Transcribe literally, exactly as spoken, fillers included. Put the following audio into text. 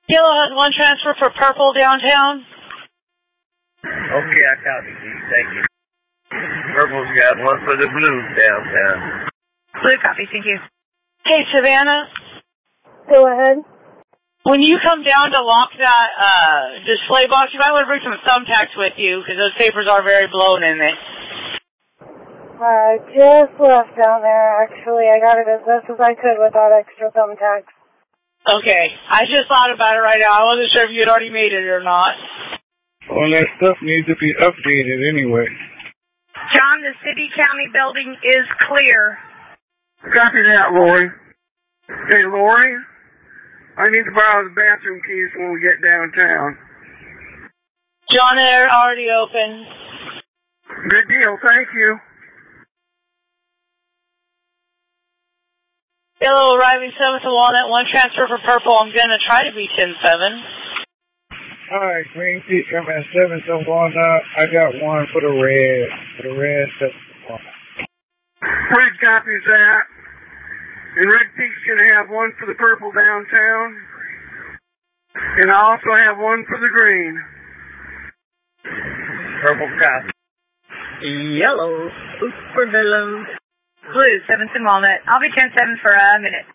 Yellow has one transfer for purple downtown. Okay, I copy, Chief. Thank you. Purple's got one for the blue downtown. Blue copy, thank you. Hey, Savannah. Go ahead. When you come down to lock that uh, display box, you might want to bring some thumbtacks with you because those papers are very blown in it. I just left down there, actually. I got it as best as I could without extra thumbtacks. Okay. I just thought about it right now. I wasn't sure if you had already made it or not. Well, that stuff needs to be updated anyway. John, the city-county building is clear. Copy that, Lori. Hey, Lori? I need to borrow the bathroom keys when we get downtown. John, they're already open. Good deal, thank you. Yellow arriving seventh and Walnut, one transfer for purple. I'm going to try to be ten seven. Alright, green peach, I'm at seven to Walnut. I got one for the red. For the red, seven to Walnut. Red copies that. And Red Peak's going to have one for the purple downtown. And I also have one for the green. Purple copy. Yellow, super mellow. Blue, seventh and Walnut. I'll be ten seven for a minute.